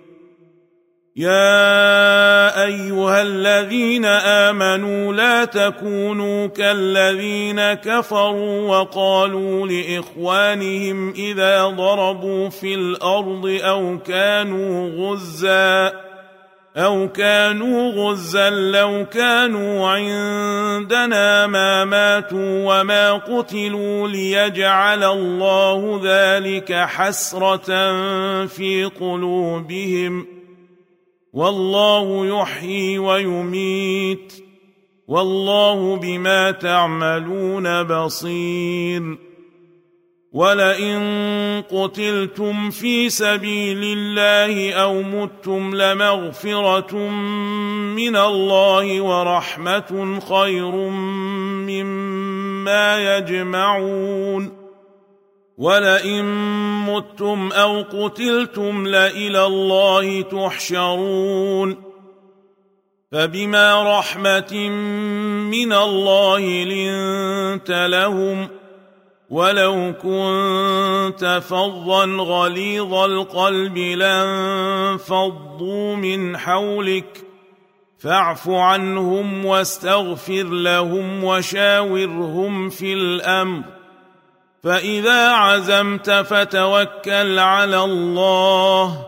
يا أيها الذين آمنوا لا تكونوا كالذين كفروا وقالوا لإخوانهم إذا ضربوا في الأرض أو كانوا غزا لو كانوا عندنا ما ماتوا وما قتلوا ليجعل الله ذلك حسرة في قلوبهم والله يحيي ويميت والله بما تعملون بصير ولئن قتلتم في سبيل الله أو متم لمغفرة من الله ورحمة خير مما يجمعون ولئن متم أو قتلتم لإلى الله تحشرون فبما رحمة من الله لنت لهم ولو كنت فظا غليظ القلب لانفضوا من حولك فاعف عنهم واستغفر لهم وشاورهم في الأمر فإذا عزمت فتوكل على الله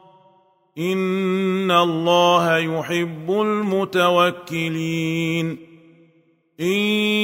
إن الله يحب المتوكلين إن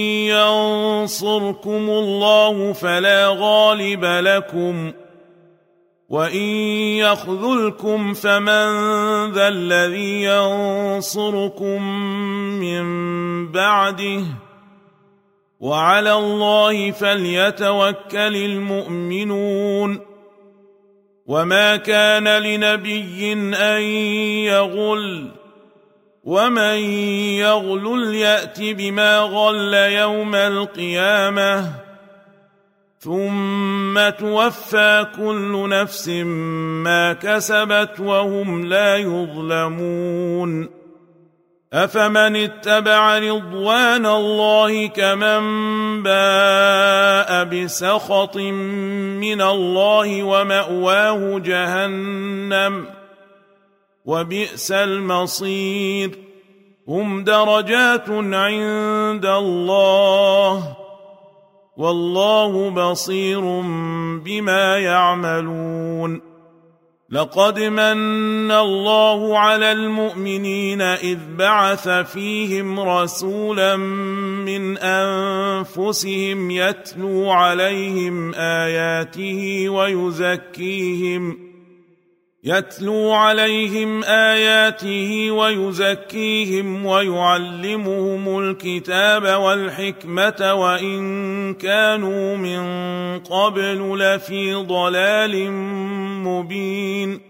ينصركم الله فلا غالب لكم وإن يخذلكم فمن ذا الذي ينصركم من بعده وعلى الله فليتوكل المؤمنون وما كان لنبي أن يغل ومن يغلل يأت بما غل يوم القيامة ثم توفى كل نفس ما كسبت وهم لا يظلمون أفمن اتبع رضوان الله كمن باء بسخط من الله ومأواه جهنم وبئس المصير هم درجات عند الله والله بصير بما يعملون لقد من الله على المؤمنين إذ بعث فيهم رسولا من أنفسهم يتلو عليهم آياته ويزكيهم ويعلمهم الكتاب والحكمة وإن كانوا من قبل لفي ضلال مبين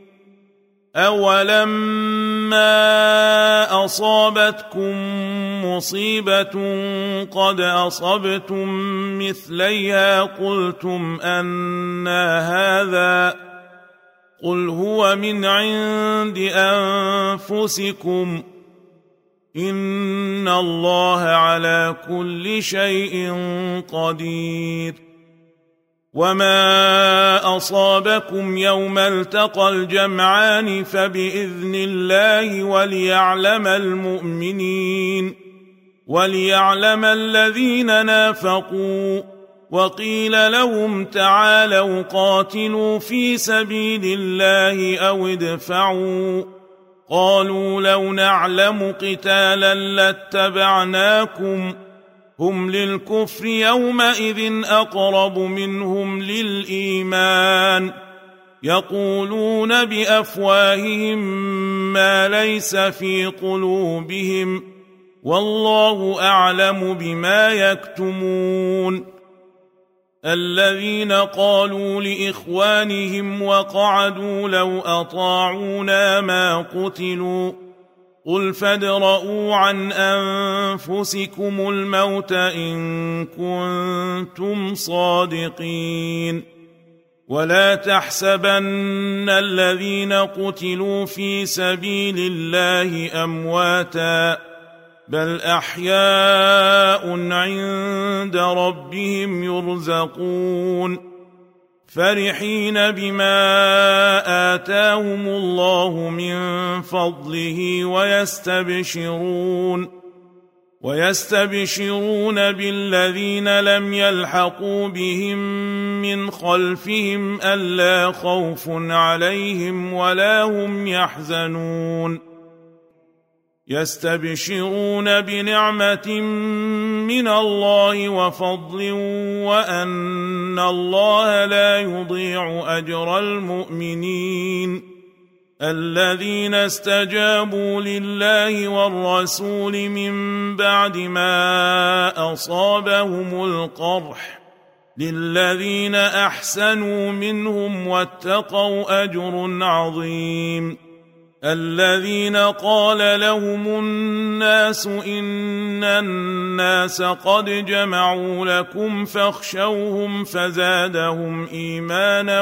أولما أصابتكم مصيبة قد أصبتم مثليها قلتم أنى هذا قل هو من عند أنفسكم إن الله على كل شيء قدير وما أصابكم يوم التقى الجمعان فبإذن الله وليعلم الذين نافقوا وقيل لهم تعالوا قاتلوا في سبيل الله أو ادفعوا قالوا لو نعلم قتالا لاتبعناكم هم للكفر يومئذ أقرب منهم للإيمان يقولون بأفواههم ما ليس في قلوبهم والله أعلم بما يكتمون الذين قالوا لإخوانهم وقعدوا لو أطاعونا ما قتلوا قل فادرءوا عن أنفسكم الموت إن كنتم صادقين ولا تحسبن الذين قتلوا في سبيل الله أمواتا بل أحياء عند ربهم يرزقون فرحين بما آتاهم الله من فضله ويستبشرون بالذين لم يلحقوا بهم من خلفهم ألا خوف عليهم ولا هم يحزنون يستبشرون بنعمة من الله وفضل وأن الله لا يضيع أجر المؤمنين الذين استجابوا لله والرسول من بعد ما أصابهم القرح للذين أحسنوا منهم واتقوا أجر عظيم الذين قال لهم الناس إن الناس قد جمعوا لكم فاخشوهم فزادهم إيمانا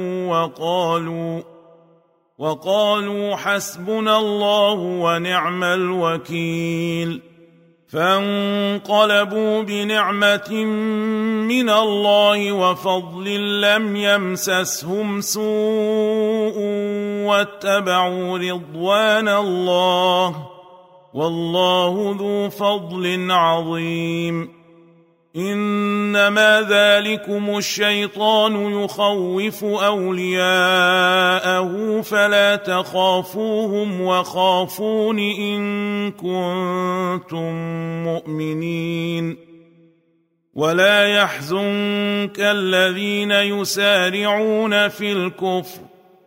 وقالوا حسبنا الله ونعم الوكيل فانقلبوا بنعمة من الله وفضل لم يمسسهم سوء واتبعوا رضوان الله والله ذو فضل عظيم إنما ذلكم الشيطان يخوف أولياءه فلا تخافوهم وخافون إن كنتم مؤمنين ولا يحزنك الذين يسارعون في الكفر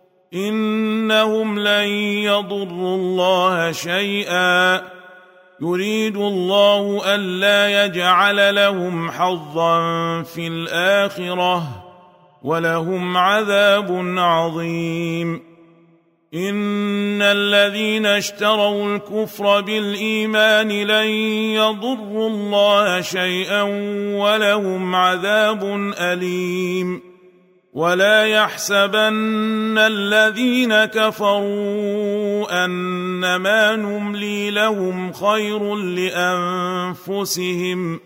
إنهم لن يضروا الله شيئا يريد الله ألا يجعل لهم حظا في الآخرة ولهم عذاب عظيم إن الذين اشتروا الكفر بالإيمان لن يضروا الله شيئا ولهم عذاب أليم ولا يحسبن الذين كفروا أنما نملي لهم خير لأنفسهم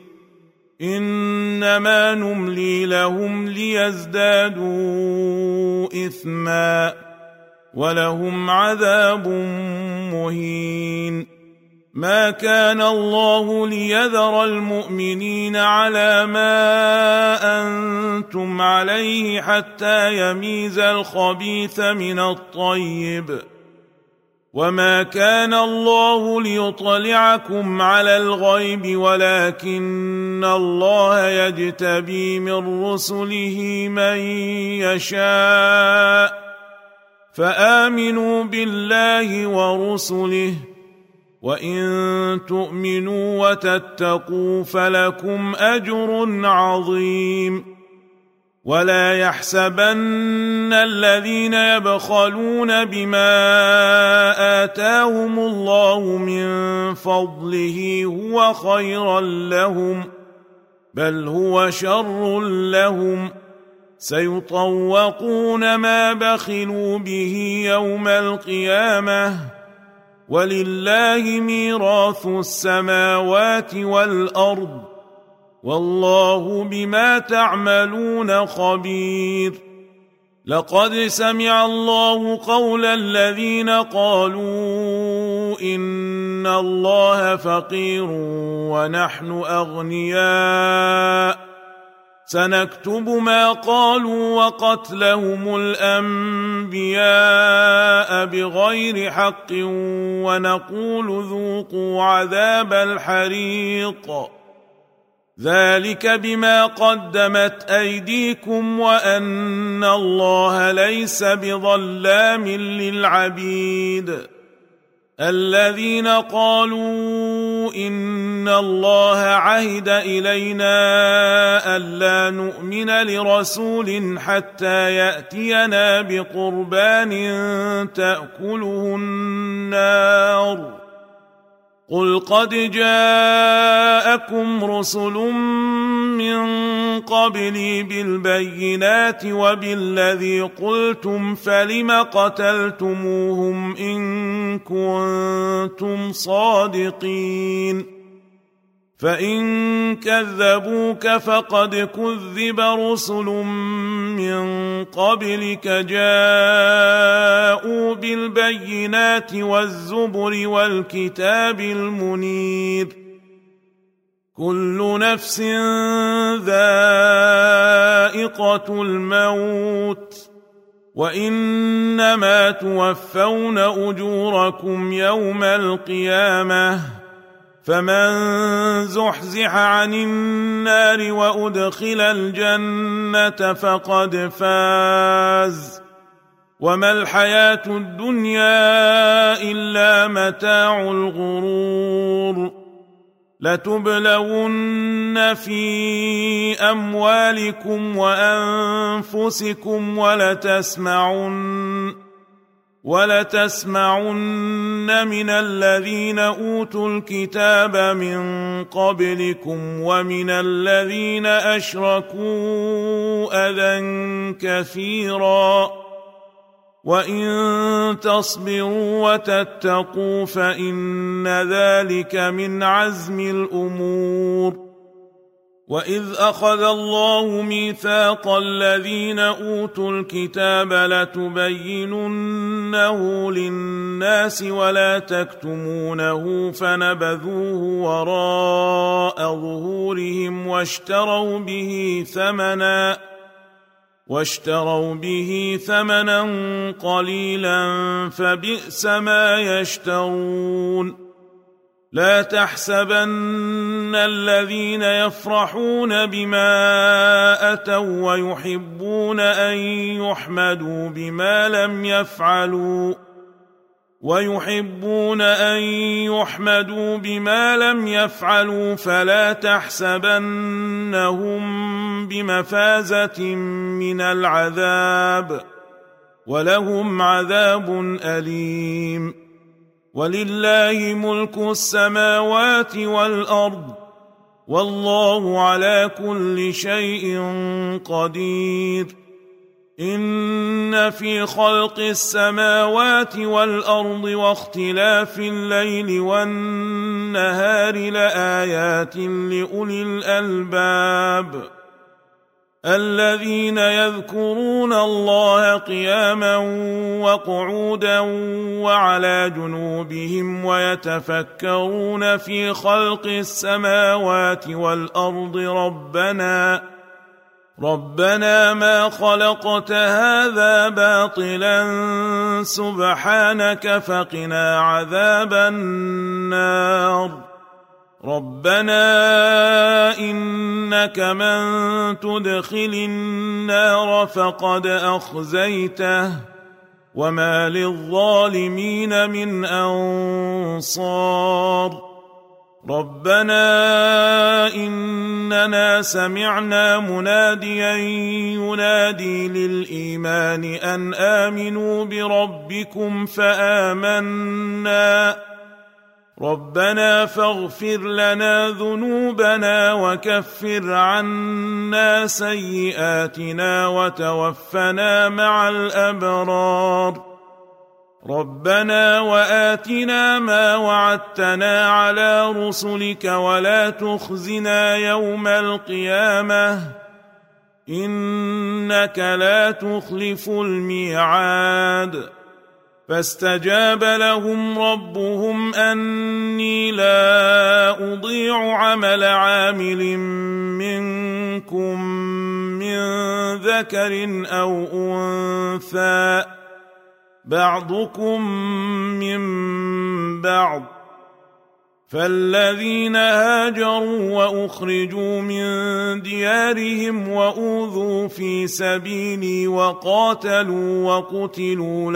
إنما نملي لهم ليزدادوا إثما ولهم عذاب مهين ما كان الله ليذر المؤمنين على ما أنتم عليه حتى يميز الخبيث من الطيب وما كان الله ليطلعكم على الغيب ولكن الله يجتبي من رسله من يشاء فآمنوا بالله ورسله وإن تؤمنوا وتتقوا فلكم أجر عظيم ولا يحسبن الذين يبخلون بما آتاهم الله من فضله هو خيرا لهم بل هو شر لهم سيطوقون ما بخلوا به يوم القيامة ولله ميراث السماوات والأرض والله بما تعملون خبير لقد سمع الله قول الذين قالوا إن الله فقير ونحن أغنياء سنكتب ما قالوا وقتلهم الأنبياء بغير حق ونقول ذوقوا عذاب الحريق ذلك بما قدمت أيديكم وأن الله ليس بظلام للعبيد الذين قالوا إن الله عهد إلينا ألا نؤمن لرسول حتى يأتينا بقربان تأكله النار قل قد جاءكم رسل من قبلي بالبينات وبالذي قلتم فلم قتلتموهم إن كنتم صادقين فإن كذبوك فقد كذب رسل من قبلك جاءوا بالبينات والزبر والكتاب المنير كل نفس ذائقة الموت وإنما توفون أجوركم يوم القيامة فمن زحزح عن النار وأدخل الجنة فقد فاز وما الحياة الدنيا إلا متاع الغرور لتبلون في أموالكم وأنفسكم ولتسمعن من الذين أوتوا الكتاب من قبلكم ومن الذين أشركوا أذى كثيرا وإن تصبروا وتتقوا فإن ذلك من عزم الأمور وإذ أخذ الله ميثاق الذين أوتوا الكتاب لتبيننه للناس ولا تكتمونه فنبذوه وراء ظهورهم واشتروا به ثمنا قليلا فبئس ما يشترون لا تحسبن الذين يفرحون بما أتوا ويحبون أن يحمدوا بما لم يفعلوا فلا تحسبنهم بمفازة من العذاب ولهم عذاب أليم ولله ملك السماوات والأرض والله على كل شيء قدير إن في خلق السماوات والأرض واختلاف الليل والنهار لآيات لأولي الألباب الذين يذكرون الله قياما وقعودا وعلى جنوبهم ويتفكرون في خلق السماوات والأرض ربنا ما خلقت هذا باطلا سبحانك فقنا عذاب النار ربنا إنك من تدخل النار فقد أخزيته وما للظالمين من أنصار ربنا إننا سمعنا مناديا ينادي للإيمان أن آمنوا بربكم فآمنا ربنا فاغفر لنا ذنوبنا وكفر عنا سيئاتنا وتوفنا مع الأبرار ربنا وآتنا ما وعدتنا على رسلك ولا تخزنا يوم القيامة إنك لا تخلف الميعاد فاستجاب لهم ربهم أني لا أضيع عمل عامل منكم من ذكر أو أنثى بعضكم من بعض، فالذين هاجروا وأخرجوا من ديارهم وأوذوا في سبيلي وقاتلوا وقتلوا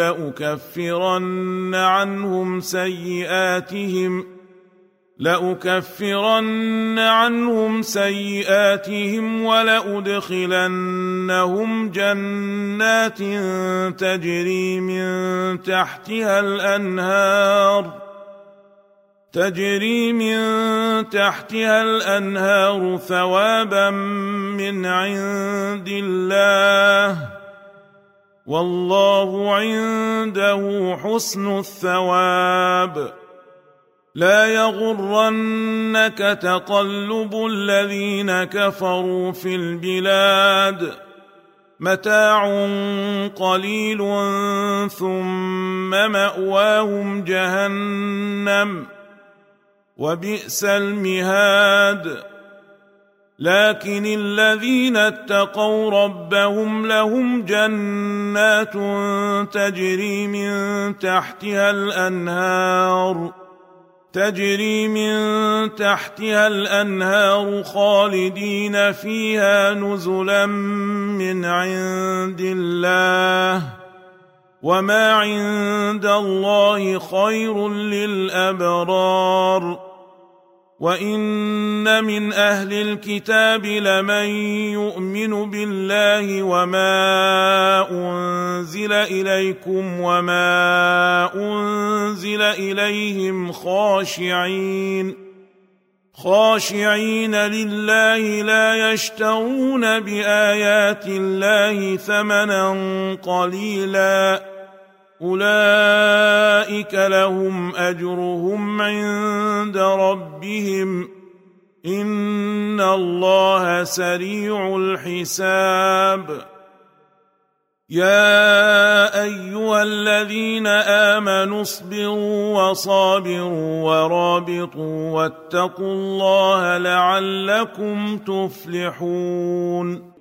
لأكفرن عنهم سيئاتهم ولأدخلنهم جنات تجري من تحتها الأنهار ثوابا من عند الله، والله عنده حسن الثواب. لا يغرنك تقلب الذين كفروا في البلاد، متاع قليل ثم مأواهم جهنم وبئس المهاد. لكن الذين اتقوا ربهم لهم جنات تجري من تحتها الأنهار خالدين فيها نزلا من عند الله، وما عند الله خير للأبرار. وإن من أهل الكتاب لمن يؤمن بالله وما أنزل إليكم وما أنزل إليهم خاشعين لله لا يشترون بآيات الله ثمنا قليلا، أولئك لهم أجرهم عند ربهم، إن الله سريع الحساب. يا أيها الذين آمنوا اصبروا وصابروا ورابطوا واتقوا الله لعلكم تفلحون.